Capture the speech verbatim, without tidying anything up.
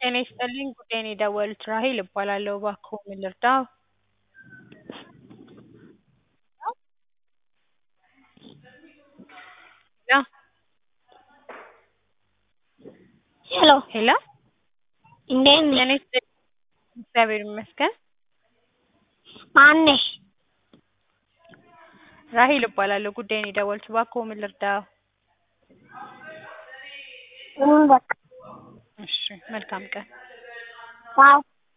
ጤና ይስጥልኝ ጉዳዬን የደወሉት ራሔል እባላለሁ። እባክዎ ምን ልርዳዎ? ሄሎ ሄሎ ሄሎ እንዴት ነሽ? ጤና ይስጥልኝ እግዚአብሔር ይመስገን። ማን ነሽ? ራሔል እባላለሁ። ጉዳዬን የደወሉት እባክዎ ምን ልርዳዎ? ምንም በቃ እሺ መልካም ቀን። ቻው